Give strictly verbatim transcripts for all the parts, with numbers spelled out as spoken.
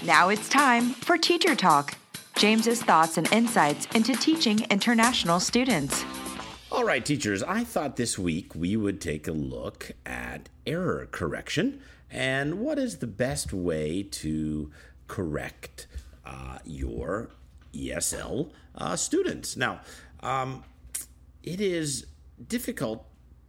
Now it's time for Teacher Talk, James's thoughts and insights into teaching international students. All right, teachers, I thought this week we would take a look at error correction and what is the best way to correct uh, your E S L uh, students. Now, um, it is difficult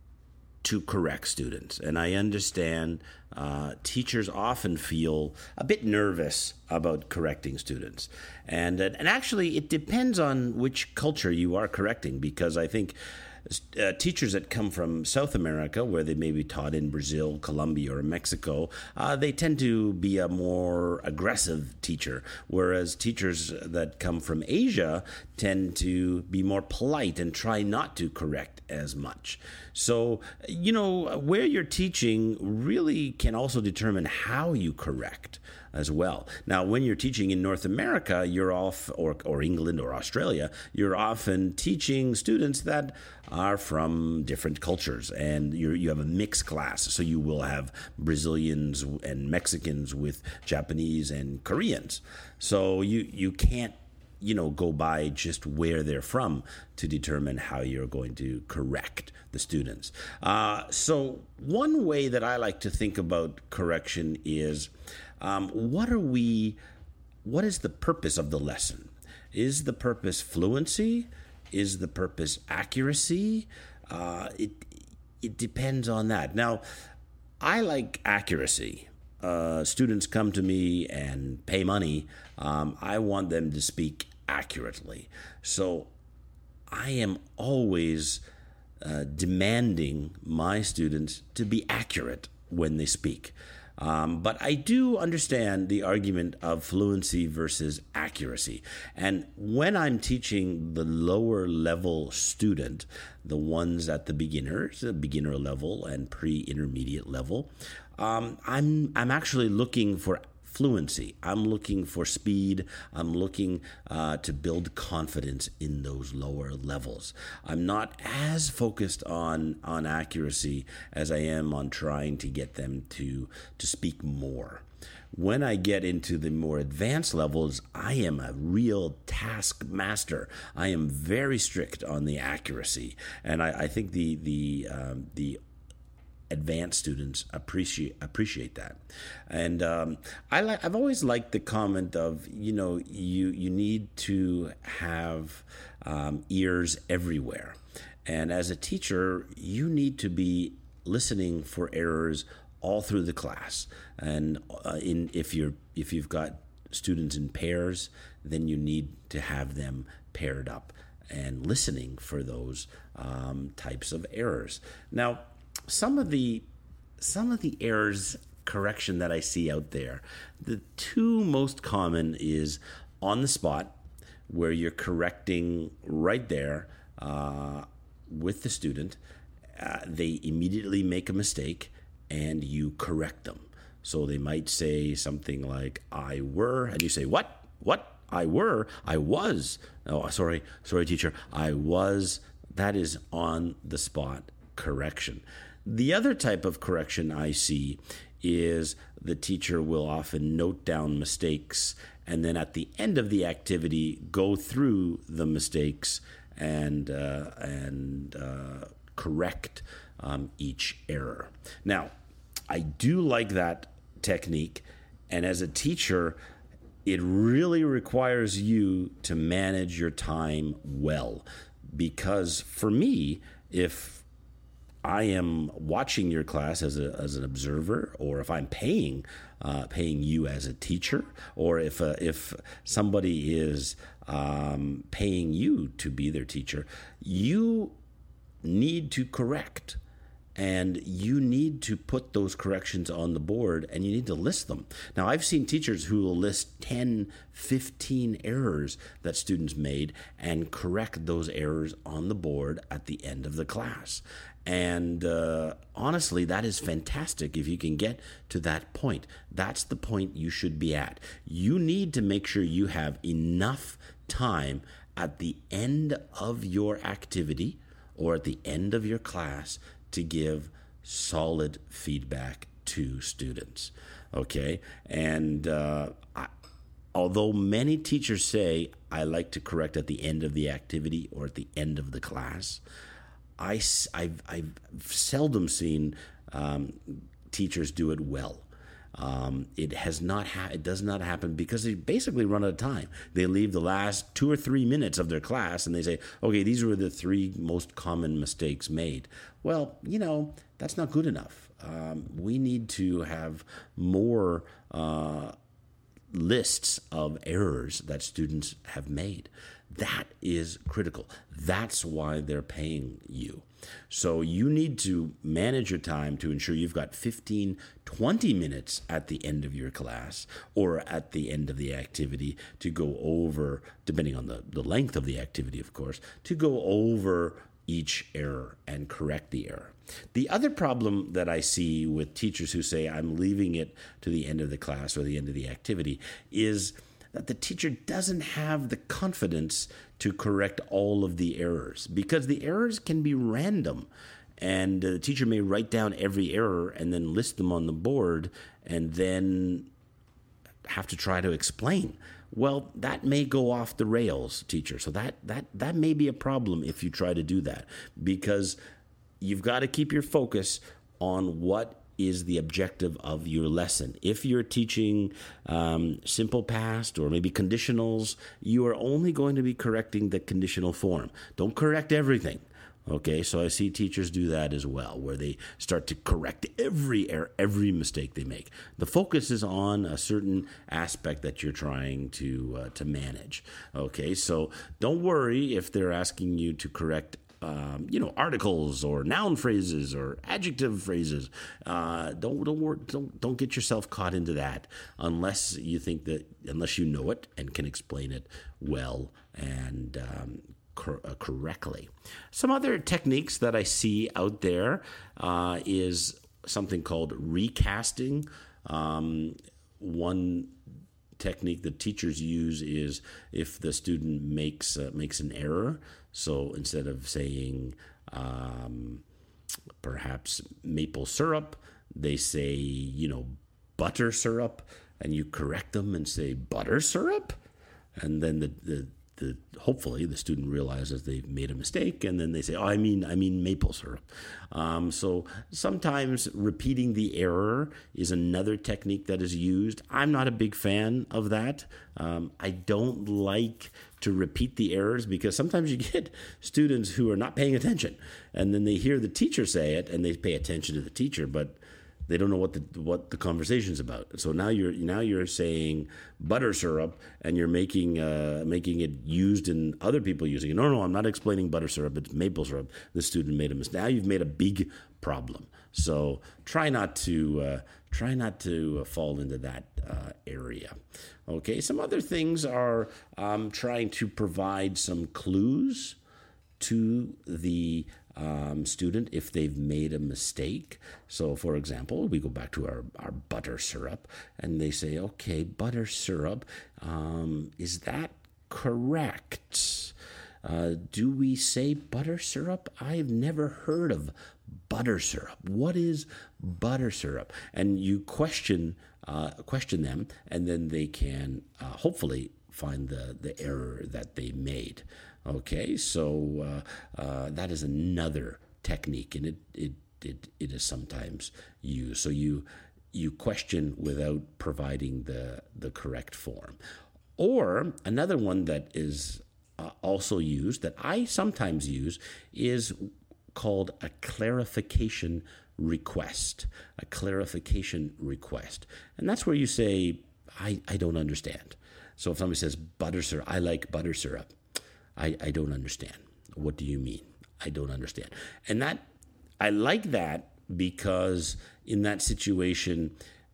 to correct students, and I understand uh, teachers often feel a bit nervous about correcting students. And, and actually, it depends on which culture you are correcting, because I think Uh, teachers that come from South America, where they may be taught in Brazil, Colombia, or Mexico, uh, they tend to be a more aggressive teacher, whereas teachers that come from Asia tend to be more polite and try not to correct as much. So, you know, where you're teaching really can also determine how you correct as well. Now, when you're teaching in North America, you're off, or, or England or Australia, you're often teaching students that are from different cultures, and you you have a mixed class. So you will have Brazilians and Mexicans with Japanese and Koreans. So you, you can't, you know, go by just where they're from to determine how you're going to correct the students. Uh, so one way that I like to think about correction is, um, what are we, what is the purpose of the lesson? Is the purpose fluency? Is the purpose accuracy? Uh, it it depends on that. Now, I like accuracy. Uh, students come to me and pay money. Um, I want them to speak accurately. So I am always uh, demanding my students to be accurate when they speak. Um, but I do understand the argument of fluency versus accuracy. And when I'm teaching the lower level student, the ones at the beginners, the beginner level and pre-intermediate level, um, I'm I'm actually looking for fluency. I'm looking for speed. I'm looking uh, to build confidence in those lower levels. I'm not as focused on, on accuracy as I am on trying to get them to, to speak more. When I get into the more advanced levels, I am a real taskmaster. I am very strict on the accuracy, and I, I think the the um, the advanced students appreciate appreciate that. And um, I like I've always liked the comment of, you know, you you need to have um, ears everywhere, and as a teacher, you need to be listening for errors all through the class. And uh, in if you're if you've got students in pairs, then you need to have them paired up and listening for those um, types of errors. Now, Some of the some of the errors correction that I see out there, the two most common is on the spot, where you're correcting right there uh, with the student. Uh, they immediately make a mistake and you correct them. So they might say something like, I were, and you say, what? What? I were? I was. Oh, sorry, sorry, teacher. I was. That is on the spot correction. The other type of correction I see is the teacher will often note down mistakes and then at the end of the activity go through the mistakes and uh, and uh, correct um, each error. Now, I do like that technique, and as a teacher, it really requires you to manage your time well, because for me, if I am watching your class as a as an observer, or if I'm paying uh, paying you as a teacher, or if uh, if somebody is um, paying you to be their teacher, you need to correct. And you need to put those corrections on the board, and you need to list them. Now, I've seen teachers who will list ten, fifteen errors that students made and correct those errors on the board at the end of the class. And uh, honestly, that is fantastic if you can get to that point. That's the point you should be at. You need to make sure you have enough time at the end of your activity or at the end of your class to give solid feedback to students, okay? And uh, I, although many teachers say, I like to correct at the end of the activity or at the end of the class, I, I've, I've seldom seen um, teachers do it well. Um, it has not ha- it does not happen because they basically run out of time. They leave the last two or three minutes of their class and they say, okay, these were the three most common mistakes made. Well, you know, that's not good enough. Um, we need to have more uh, lists of errors that students have made. That is critical. That's why they're paying you. So you need to manage your time to ensure you've got fifteen, twenty minutes at the end of your class or at the end of the activity to go over, depending on the, the length of the activity, of course, to go over each error and correct the error. The other problem that I see with teachers who say, I'm leaving it to the end of the class or the end of the activity is that the teacher doesn't have the confidence to correct all of the errors because the errors can be random. And the teacher may write down every error and then list them on the board and then have to try to explain. Well, that may go off the rails, teacher. So that that that may be a problem if you try to do that because you've got to keep your focus on what is the objective of your lesson. If you're teaching um, simple past or maybe conditionals, you are only going to be correcting the conditional form. Don't correct everything. Okay, so I see teachers do that as well, where they start to correct every error, every mistake they make. The focus is on a certain aspect that you're trying to uh, to manage. Okay, so don't worry if they're asking you to correct Um, you know, articles or noun phrases or adjective phrases. Uh, don't don't work, don't don't get yourself caught into that unless you think that unless you know it and can explain it well and um, cor- uh, correctly. Some other techniques that I see out there uh, is something called recasting. Um, one technique that teachers use is if the student makes uh, makes an error. So instead of saying um, perhaps maple syrup, they say, you know, butter syrup, and you correct them and say butter syrup, and then the the, the hopefully the student realizes they've made a mistake, and then they say, oh, I mean I mean maple syrup. Um, so sometimes repeating the error is another technique that is used. I'm not a big fan of that. Um, I don't like to repeat the errors because sometimes you get students who are not paying attention, and then they hear the teacher say it and they pay attention to the teacher, but they don't know what the what the conversation's about. So now you're now you're saying butter syrup, and you're making uh, making it used in other people using it. No, no, I'm not explaining butter syrup. It's maple syrup. The student made a mistake. Now you've made a big problem. So try not to uh, try not to fall into that uh, area. Okay. Some other things are um, trying to provide some clues to the Um, student if they've made a mistake. So, for example, we go back to our, our butter syrup, and they say, okay, butter syrup, um, is that correct? Uh, do we say butter syrup? I've never heard of butter syrup. What is butter syrup? And you question uh, question them, and then they can uh, hopefully find the, the error that they made. Okay, so uh, uh, that is another technique, and it, it it it is sometimes used. So you you question without providing the the correct form. Or another one that is uh, also used that I sometimes use is called a clarification request. A clarification request, and that's where you say, I I don't understand. So if somebody says butter syrup, I like butter syrup. I, I don't understand. What do you mean? I don't understand. And that I like that because in that situation,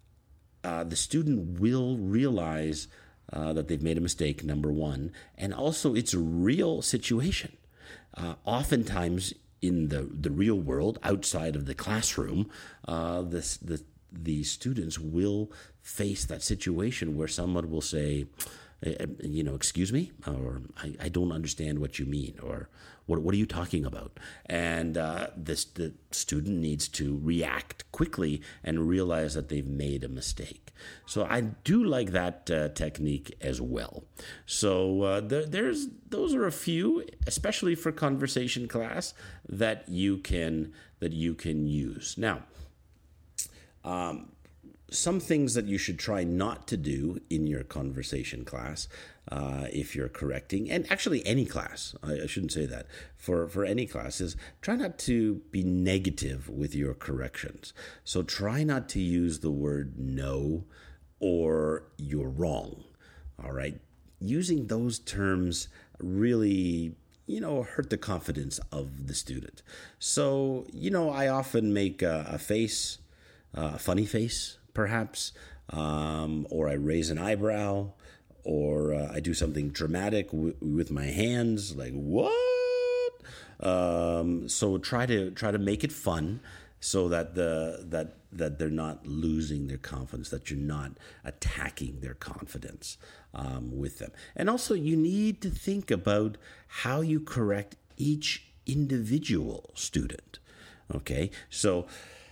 uh, the student will realize uh, that they've made a mistake, number one, and also it's a real situation. Uh, oftentimes in the, the real world, outside of the classroom, uh, this, the, the students will face that situation where someone will say, uh, you know, excuse me, or I, I don't understand what you mean, or what what are you talking about? And uh, this the student needs to react quickly and realize that they've made a mistake. So I do like that uh, technique as well. So uh, there, there's those are a few, especially for conversation class, that you can that you can use. Now, um, some things that you should try not to do in your conversation class, uh, if you're correcting, and actually any class, I, I shouldn't say that, for, for any class, is try not to be negative with your corrections. So try not to use the word no or you're wrong, all right? Using those terms really, you know, hurt the confidence of the student. So, you know, I often make a, a face, a funny face, perhaps, um, or I raise an eyebrow, or uh, I do something dramatic w- with my hands, like what? Um, so try to try to make it fun, so that the that that they're not losing their confidence, that you're not attacking their confidence um, with them. And also, you need to think about how you correct each individual student. Okay, so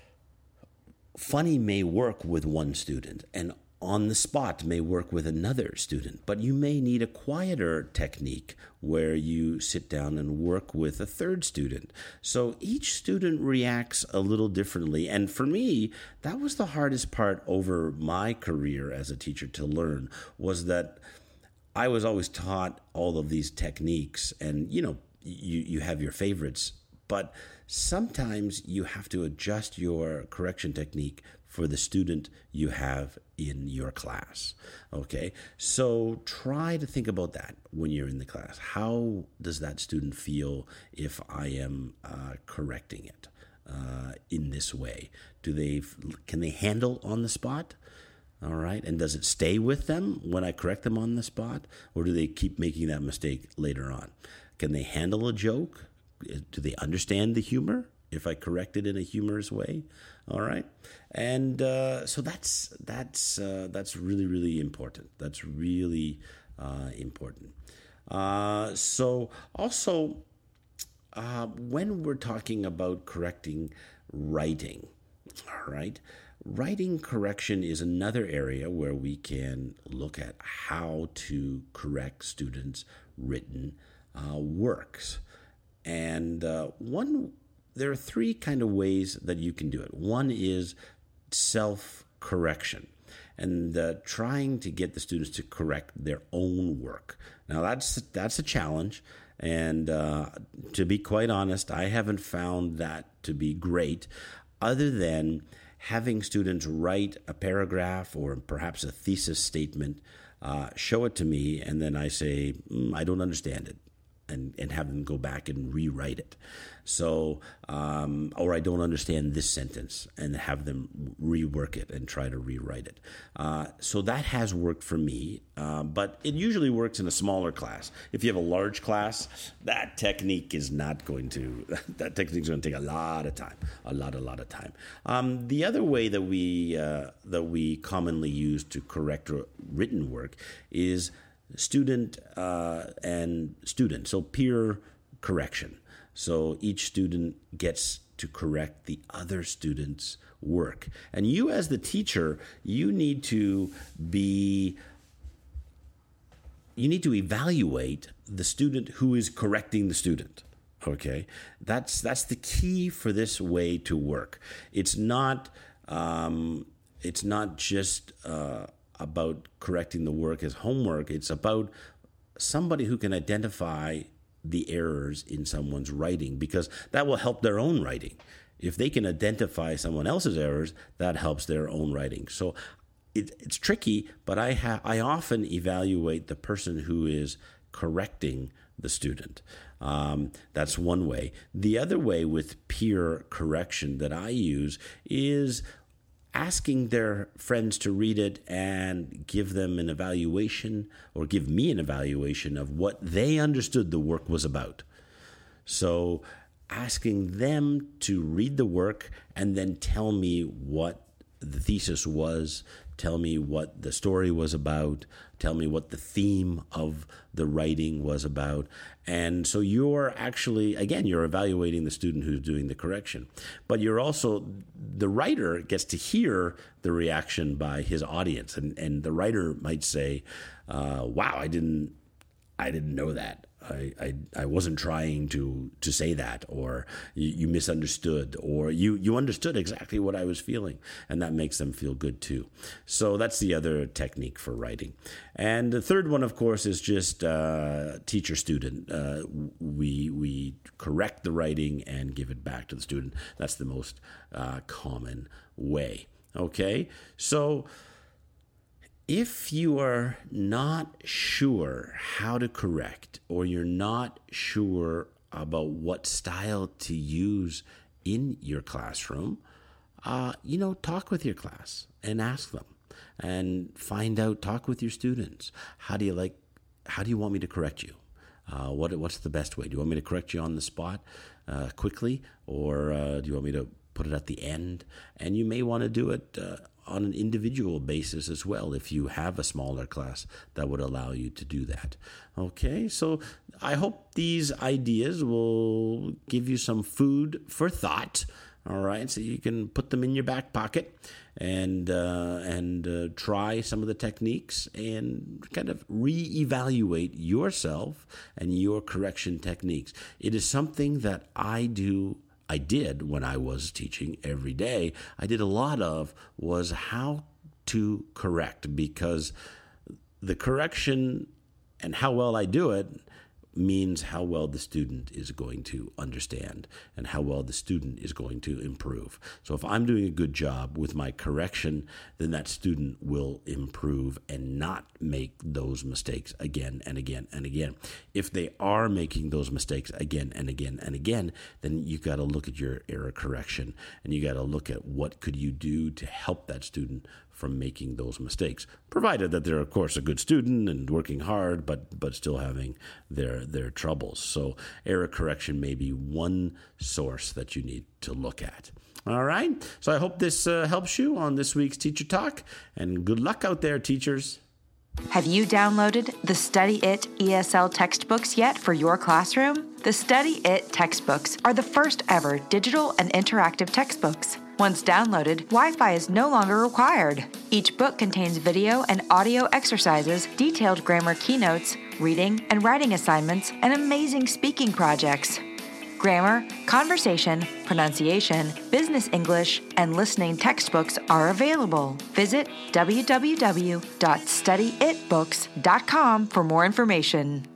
funny may work with one student, and on the spot may work with another student, but you may need a quieter technique where you sit down and work with a third student. So each student reacts a little differently. And for me, that was the hardest part over my career as a teacher to learn, was that I was always taught all of these techniques, and you know, you, you have your favorites, but sometimes you have to adjust your correction technique for the student you have in your class, okay? So try to think about that when you're in the class. How does that student feel if I am uh, correcting it uh, in this way? Do they, can they handle on the spot? All right, and does it stay with them when I correct them on the spot, or do they keep making that mistake later on? Can they handle a joke? Do they understand the humor if I correct it in a humorous way? All right, and uh, so that's that's uh, that's really really important. That's really uh, important. Uh, so also, uh, when we're talking about correcting writing, all right, writing correction is another area where we can look at how to correct students' written uh, works. And uh, one, there are three kind of ways that you can do it. One is self-correction, and uh, trying to get the students to correct their own work. Now, that's that's a challenge, and uh, to be quite honest, I haven't found that to be great, other than having students write a paragraph or perhaps a thesis statement, uh, show it to me, and then I say, mm, I don't understand it. And, and have them go back and rewrite it. So, um, or I don't understand this sentence, and have them rework it and try to rewrite it. Uh, so that has worked for me, uh, but it usually works in a smaller class. If you have a large class, that technique is not going to, that technique is going to take a lot of time, a lot, a lot of time. Um, the other way that we, uh, that we commonly use to correct written work is student uh, and student, so peer correction. So each student gets to correct the other student's work. And you as the teacher, you need to be, you need to evaluate the student who is correcting the student. Okay, that's that's the key for this way to work. It's not, um, it's not just uh, about correcting the work as homework. It's about somebody who can identify the errors in someone's writing, because that will help their own writing. If they can identify someone else's errors, that helps their own writing. So it, it's tricky, but I ha- I often evaluate the person who is correcting the student. Um, that's one way. The other way with peer correction that I use is asking their friends to read it and give them an evaluation, or give me an evaluation of what they understood the work was about. So asking them to read the work and then tell me what the thesis was, tell me what the story was about, tell me what the theme of the writing was about. And so you're actually, again, you're evaluating the student who's doing the correction. But you're also, the writer gets to hear the reaction by his audience. And, and the writer might say, uh, wow, I didn't, I didn't know that. I, I, I wasn't trying to, to say that, or you, you misunderstood, or you, you understood exactly what I was feeling, and that makes them feel good too. So that's the other technique for writing. And the third one, of course, is just uh, teacher-student. Uh, we, we correct the writing and give it back to the student. That's the most uh, common way. Okay, so if you are not sure how to correct, or you're not sure about what style to use in your classroom, uh, you know, talk with your class and ask them, and find out, talk with your students. How do you like, how do you want me to correct you? Uh, what What's the best way? Do you want me to correct you on the spot uh, quickly, or uh, do you want me to put it at the end? And you may want to do it uh, on an individual basis as well, if you have a smaller class that would allow you to do that. Okay, so I hope these ideas will give you some food for thought. All right, so you can put them in your back pocket and uh, and uh, try some of the techniques and kind of reevaluate yourself and your correction techniques. It is something that I do I did when I was teaching every day. I did a lot of was how to correct, because the correction and how well I do it means how well the student is going to understand and how well the student is going to improve. So if I'm doing a good job with my correction, then that student will improve and not make those mistakes again and again and again. If they are making those mistakes again and again and again, then you got to look at your error correction, and you got to look at what could you do to help that student from making those mistakes, provided that they're, of course, a good student and working hard, but but still having their their troubles. So error correction may be one source that you need to look at. All right? So I hope this uh, helps you on this week's Teacher Talk, and good luck out there, teachers. Have you downloaded the Study It E S L textbooks yet for your classroom? The Study It textbooks are the first ever digital and interactive textbooks. Once downloaded, Wi-Fi is no longer required. Each book contains video and audio exercises, detailed grammar keynotes, reading and writing assignments, and amazing speaking projects. Grammar, conversation, pronunciation, business English, and listening textbooks are available. Visit w w w dot study it books dot com for more information.